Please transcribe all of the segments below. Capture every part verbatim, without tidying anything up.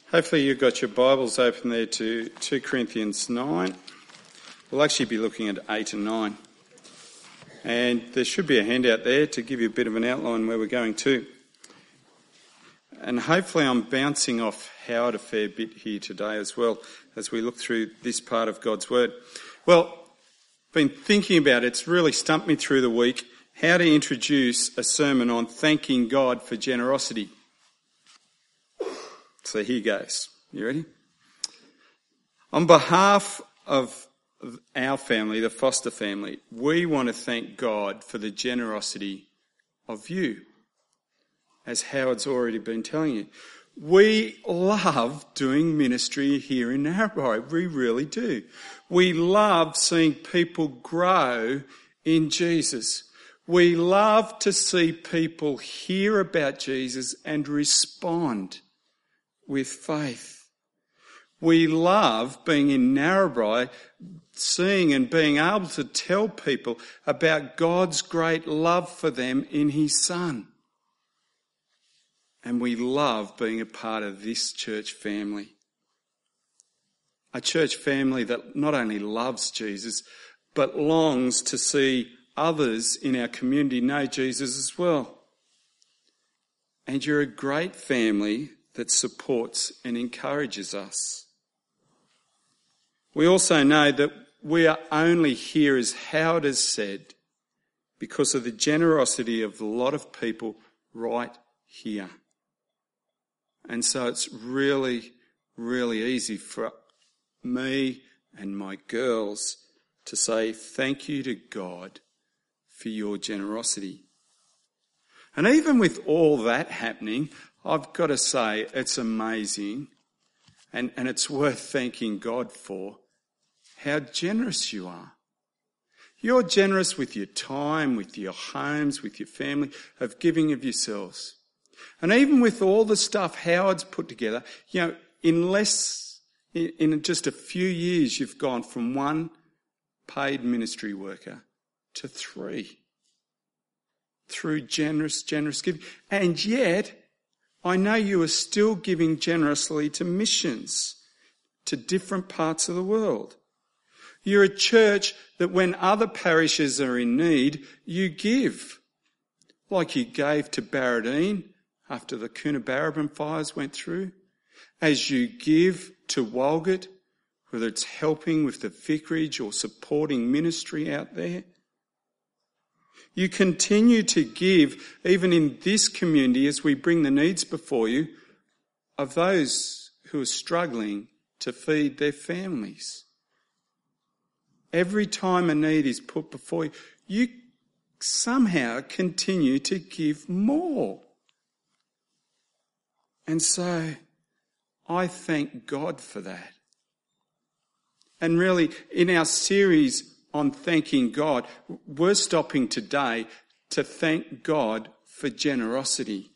Hopefully you've got your Bibles open there to two Corinthians nine. We'll actually be looking at eight and nine. And there should be a handout there to give you a bit of an outline where we're going to. And hopefully I'm bouncing off Howard a fair bit here today as well as we look through this part of God's Word. Well, I've been thinking about it. It's really stumped me through the week how to introduce a sermon on thanking God for generosity. So here goes. You ready? On behalf of our family, the Foster family, we want to thank God for the generosity of you. As Howard's already been telling you, we love doing ministry here in Narrabri. We really do. We love seeing people grow in Jesus. We love to see people hear about Jesus and respond with faith. We love being in Narrabri, seeing and being able to tell people about God's great love for them in his Son. And we love being a part of this church family. A church family that not only loves Jesus, but longs to see others in our community know Jesus as well. And you're a great family that supports and encourages us. We also know that we are only here, as Howard has said, because of the generosity of a lot of people right here. And so it's really, really easy for me and my girls to say thank you to God for your generosity. And even with all that happening, I've got to say it's amazing and, and it's worth thanking God for how generous you are. You're generous with your time, with your homes, with your family, of giving of yourselves. And even with all the stuff Howard's put together, you know, in less, in, in just a few years, you've gone from one paid ministry worker to three. Through generous, generous giving. And yet, I know you are still giving generously to missions, to different parts of the world. You're a church that when other parishes are in need, you give. Like you gave to Barradine after the Coonabarabran fires went through. As you give to Walgett, whether it's helping with the vicarage or supporting ministry out there. You continue to give, even in this community, as we bring the needs before you, of those who are struggling to feed their families. Every time a need is put before you, you somehow continue to give more. And so, I thank God for that. And really, in our series on thanking God, we're stopping today to thank God for generosity.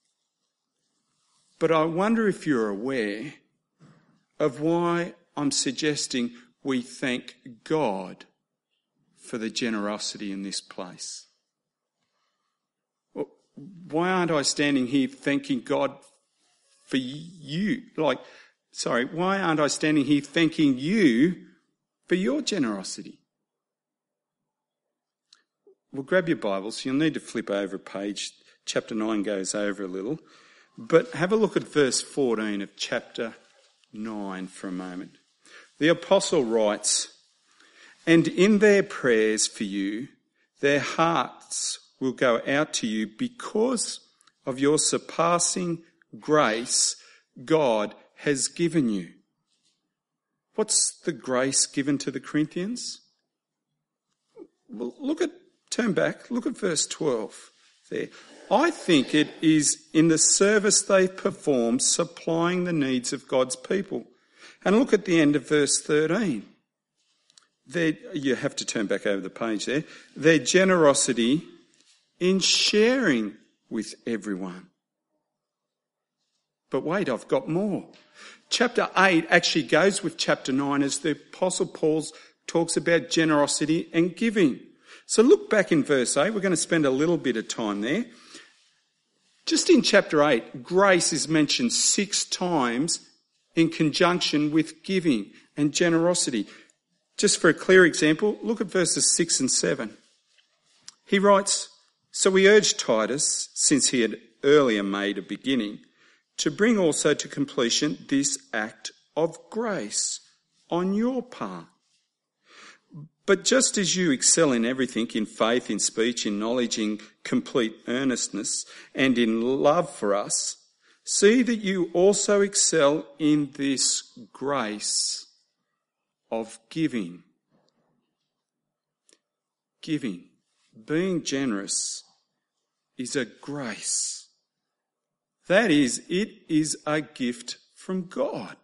But I wonder if you're aware of why I'm suggesting we thank God for the generosity in this place. Why aren't I standing here thanking God for you? Like, sorry, why aren't I standing here thanking you for your generosity? Well, grab your Bibles. You'll need to flip over a page. Chapter nine goes over a little. But have a look at verse fourteen of chapter nine for a moment. The apostle writes, "And in their prayers for you, their hearts will go out to you because of your surpassing grace God has given you." What's the grace given to the Corinthians? Well, look at Turn back, look at verse twelve there. I think it is in the service they perform supplying the needs of God's people. And look at the end of verse thirteen. Their, you have to turn back over the page there. Their generosity in sharing with everyone. But wait, I've got more. Chapter eight actually goes with chapter nine as the Apostle Paul talks about generosity and giving. So look back in verse eight. We're going to spend a little bit of time there. Just in chapter eight, grace is mentioned six times in conjunction with giving and generosity. Just for a clear example, look at verses six and seven. He writes, "So we urge Titus, since he had earlier made a beginning, to bring also to completion this act of grace on your part. But just as you excel in everything, in faith, in speech, in knowledge, in complete earnestness, and in love for us, see that you also excel in this grace of giving." Giving, being generous, is a grace. That is, it is a gift from God.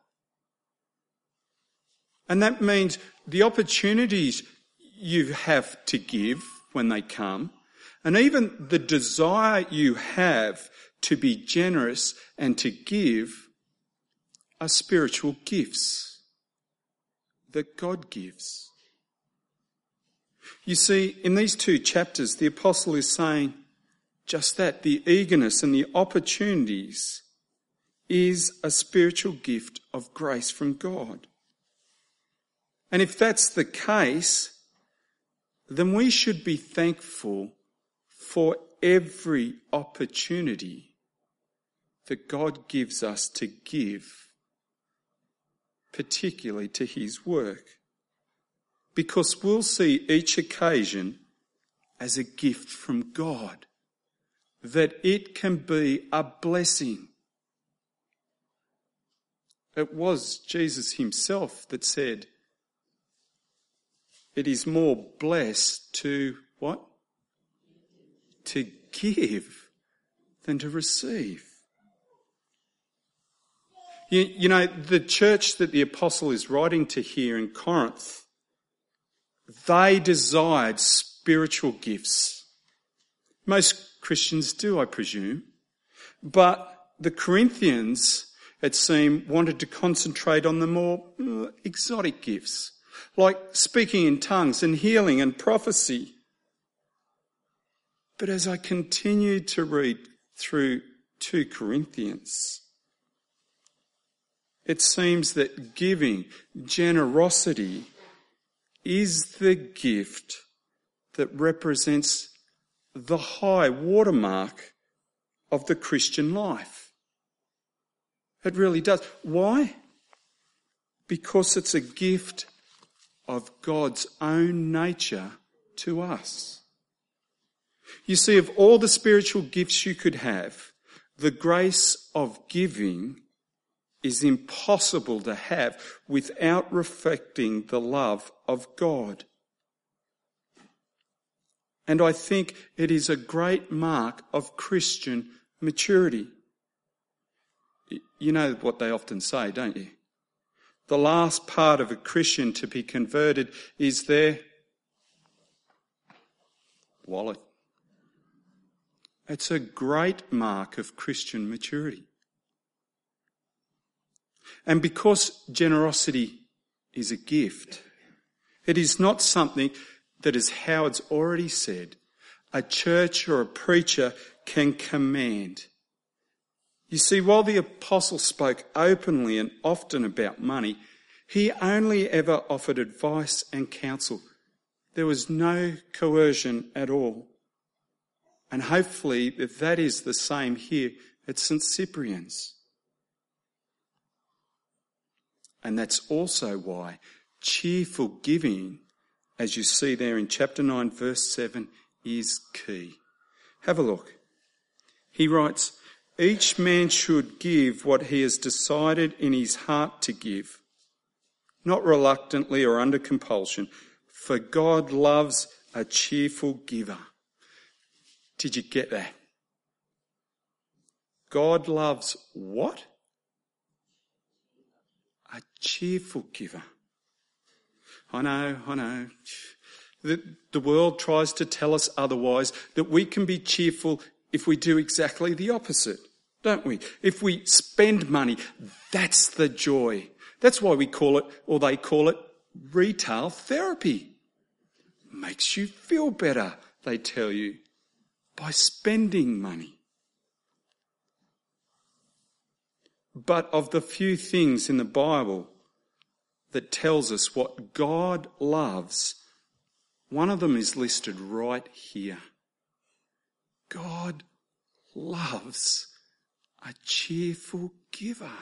And that means the opportunities you have to give when they come, and even the desire you have to be generous and to give, are spiritual gifts that God gives. You see, in these two chapters, the apostle is saying just that. The eagerness and the opportunities is a spiritual gift of grace from God. And if that's the case, then we should be thankful for every opportunity that God gives us to give, particularly to his work, because we'll see each occasion as a gift from God, that it can be a blessing. It was Jesus himself that said, it is more blessed to what? To give than to receive. You, you know, the church that the apostle is writing to here in Corinth, they desired spiritual gifts. Most Christians do, I presume. But the Corinthians, it seemed, wanted to concentrate on the more uh, exotic gifts, like speaking in tongues and healing and prophecy. But as I continued to read through Second Corinthians, it seems that giving, generosity, is the gift that represents the high watermark of the Christian life. It really does. Why? Because it's a gift of God's own nature to us. You see, of all the spiritual gifts you could have, the grace of giving is impossible to have without reflecting the love of God. And I think it is a great mark of Christian maturity. You know what they often say, don't you? The last part of a Christian to be converted is their wallet. It's a great mark of Christian maturity. And because generosity is a gift, it is not something that, as Howard's already said, a church or a preacher can command. You see, while the apostle spoke openly and often about money, he only ever offered advice and counsel. There was no coercion at all. And hopefully that is the same here at Saint Cyprian's. And that's also why cheerful giving, as you see there in chapter nine, verse seven, is key. Have a look. He writes, each man should give what he has decided in his heart to give, not reluctantly or under compulsion, for God loves a cheerful giver. Did you get that? God loves what? A cheerful giver. I know, I know. The, the world tries to tell us otherwise, that we can be cheerful if we do exactly the opposite, don't we? If we spend money, that's the joy. That's why we call it, or they call it, retail therapy. Makes you feel better, they tell you, by spending money. But of the few things in the Bible that tells us what God loves, one of them is listed right here. God loves a cheerful giver.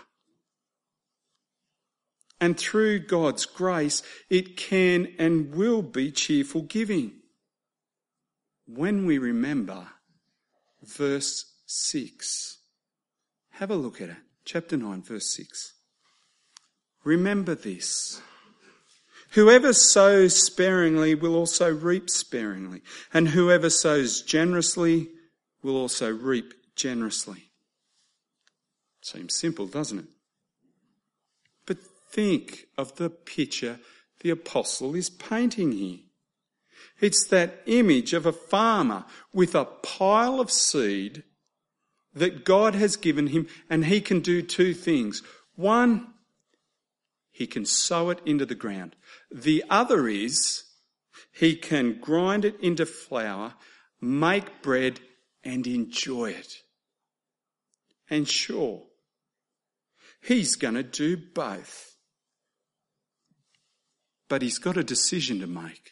And through God's grace, it can and will be cheerful giving. When we remember verse six. Have a look at it. Chapter nine, verse six. Remember this. Whoever sows sparingly will also reap sparingly, and whoever sows generously will also reap generously. Seems simple, doesn't it? But think of the picture the apostle is painting here. It's that image of a farmer with a pile of seed that God has given him, and he can do two things. One, he can sow it into the ground. The other is he can grind it into flour, make bread, and enjoy it. And sure, he's going to do both. But he's got a decision to make.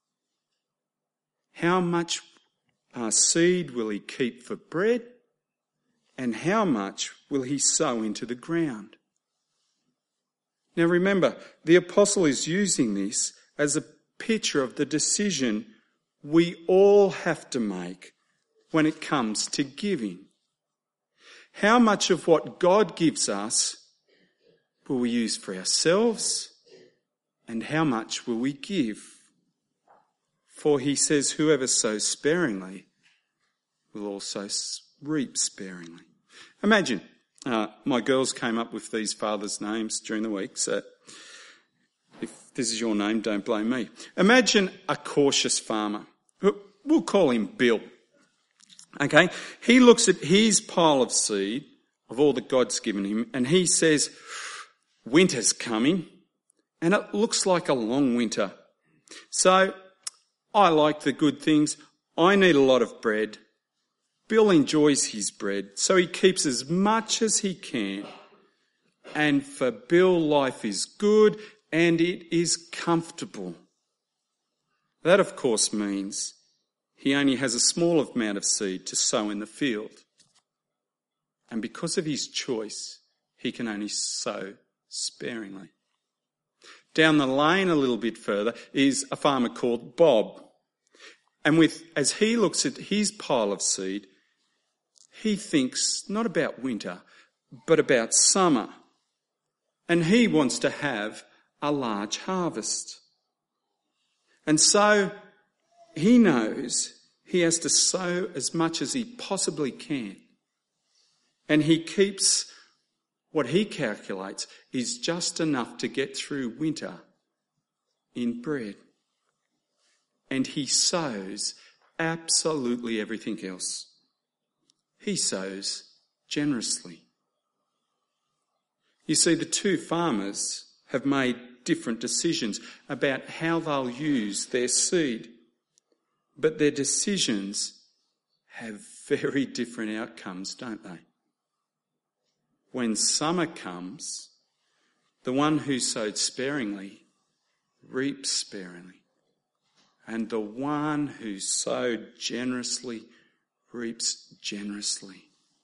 How much uh, seed will he keep for bread? And how much will he sow into the ground? Now remember, the apostle is using this as a picture of the decision we all have to make when it comes to giving. How much of what God gives us will we use for ourselves, and how much will we give? For he says, whoever sows sparingly will also reap sparingly. Imagine uh, my girls came up with these fathers' names during the week, so if this is your name, don't blame me. Imagine a cautious farmer. We'll call him Bill. Okay, he looks at his pile of seed, of all that God's given him, and he says, winter's coming, and it looks like a long winter. So I like the good things. I need a lot of bread. Bill enjoys his bread, so he keeps as much as he can. And for Bill, life is good and it is comfortable. That, of course, means he only has a small amount of seed to sow in the field. And because of his choice, he can only sow sparingly. Down the lane a little bit further is a farmer called Bob. And with as he looks at his pile of seed, he thinks not about winter, but about summer. And he wants to have a large harvest. And so he knows he has to sow as much as he possibly can. And he keeps what he calculates is just enough to get through winter in bread. And he sows absolutely everything else. He sows generously. You see, the two farmers have made different decisions about how they'll use their seed. But their decisions have very different outcomes, don't they? When summer comes, the one who sowed sparingly reaps sparingly. And the one who sowed generously reaps generously.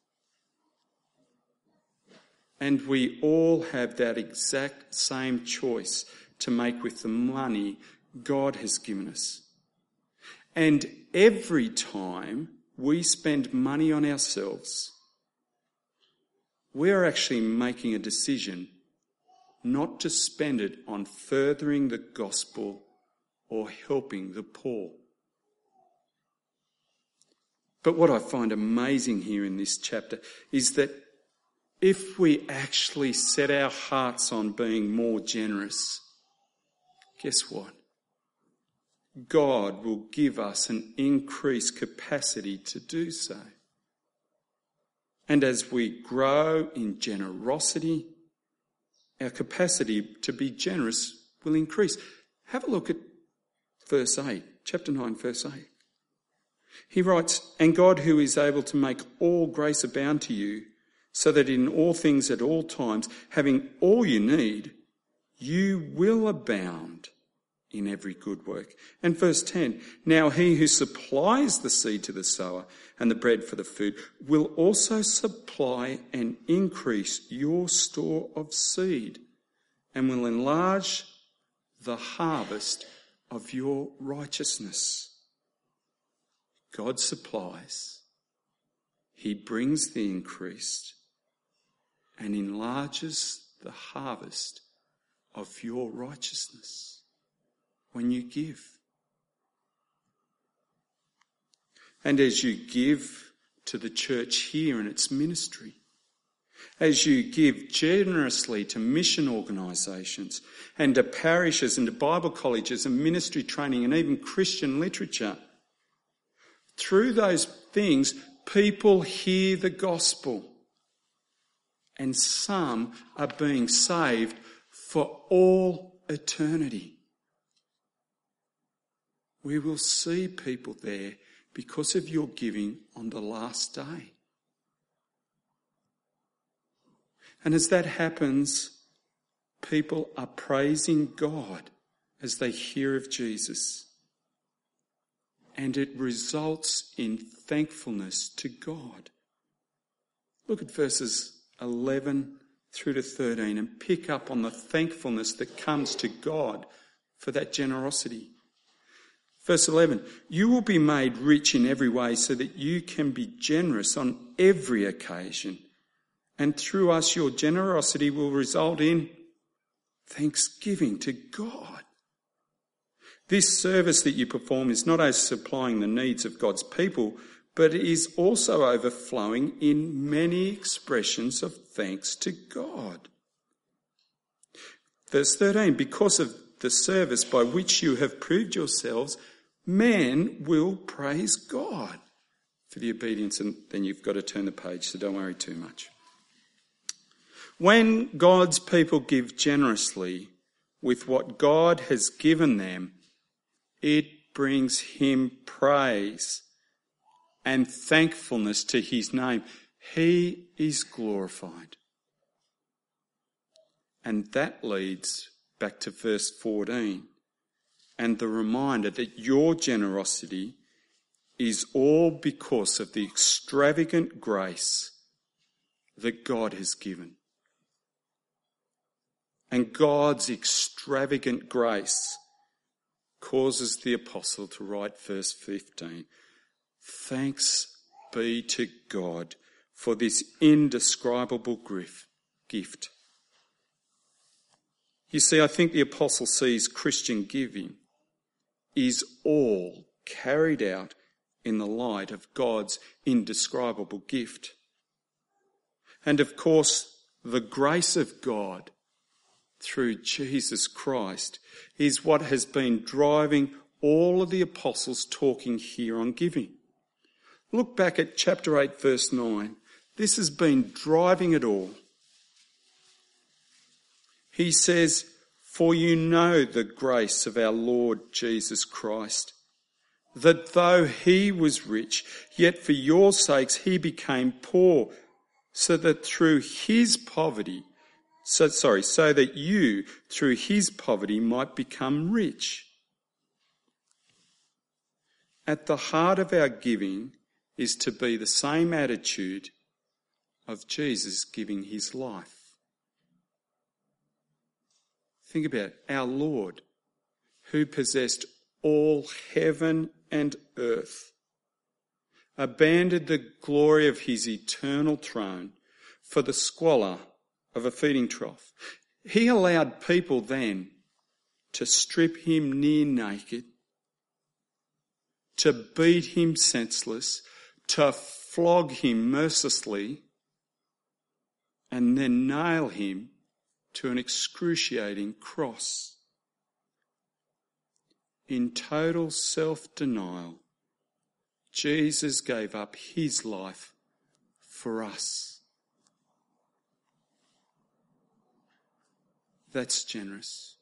And we all have that exact same choice to make with the money God has given us. And every time we spend money on ourselves, we're actually making a decision not to spend it on furthering the gospel or helping the poor. But what I find amazing here in this chapter is that if we actually set our hearts on being more generous, guess what? God will give us an increased capacity to do so. And as we grow in generosity, our capacity to be generous will increase. Have a look at verse eight, chapter nine, verse eight. He writes, "And God, who is able to make all grace abound to you, so that in all things at all times, having all you need, you will abound in every good work. And verse ten, now he who supplies the seed to the sower and the bread for the food will also supply and increase your store of seed and will enlarge the harvest of your righteousness. God supplies, he brings the increase and enlarges the harvest of your righteousness when you give. And as you give to the church here and its ministry, as you give generously to mission organisations and to parishes and to Bible colleges and ministry training and even Christian literature, through those things, people hear the gospel and some are being saved for all eternity. We will see people there because of your giving on the last day. And as that happens, people are praising God as they hear of Jesus. And it results in thankfulness to God. Look at verses eleven through to thirteen and pick up on the thankfulness that comes to God for that generosity. Verse eleven, you will be made rich in every way so that you can be generous on every occasion. And through us, your generosity will result in thanksgiving to God. This service that you perform is not only supplying the needs of God's people, but is also overflowing in many expressions of thanks to God. Verse thirteen, because of the service by which you have proved yourselves, men will praise God for the obedience. And then you've got to turn the page, so don't worry too much. When God's people give generously with what God has given them, it brings him praise and thankfulness to his name. He is glorified. And that leads back to verse fourteen and the reminder that your generosity is all because of the extravagant grace that God has given. And God's extravagant grace causes the apostle to write verse fifteen. Thanks be to God for this indescribable gift. You see, I think the apostle sees Christian giving is all carried out in the light of God's indescribable gift. And of course, the grace of God through Jesus Christ is what has been driving all of the apostles talking here on giving. Look back at chapter eight, verse nine. This has been driving it all. He says, for you know the grace of our Lord Jesus Christ, that though he was rich, yet for your sakes he became poor, so that through his poverty So, sorry, so that you, through his poverty, might become rich. At the heart of our giving is to be the same attitude of Jesus giving his life. Think about it. Our Lord, who possessed all heaven and earth, abandoned the glory of his eternal throne for the squalor of a feeding trough. He allowed people then to strip him near naked, to beat him senseless, to flog him mercilessly, and then nail him to an excruciating cross. In total self-denial, Jesus gave up his life for us. That's generous.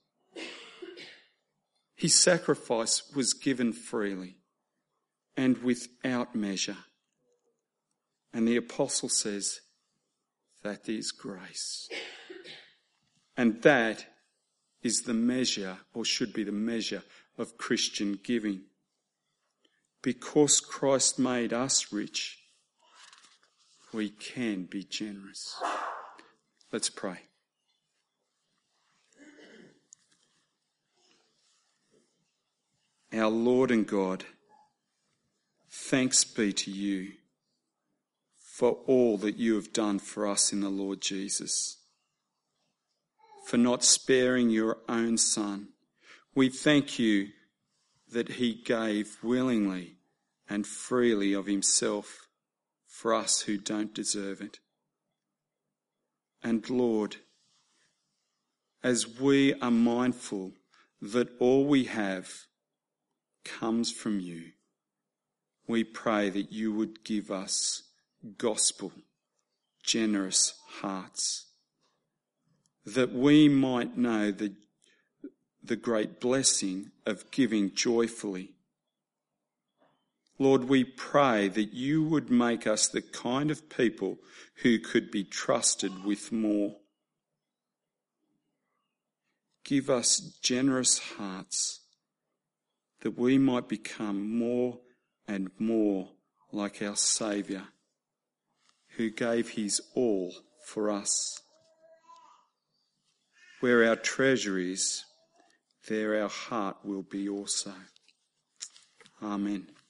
His sacrifice was given freely and without measure. And the apostle says, That is grace. And that is the measure, or should be the measure, of Christian giving. Because Christ made us rich, we can be generous. Let's pray. Our Lord and God, thanks be to you for all that you have done for us in the Lord Jesus, for not sparing your own Son. We thank you that he gave willingly and freely of himself for us who don't deserve it. And Lord, as we are mindful that all we have comes from you, we pray that you would give us gospel, generous hearts, that we might know the, the great blessing of giving joyfully. Lord, we pray that you would make us the kind of people who could be trusted with more. Give us generous hearts that we might become more and more like our Saviour, who gave his all for us. Where our treasure is, there our heart will be also. Amen.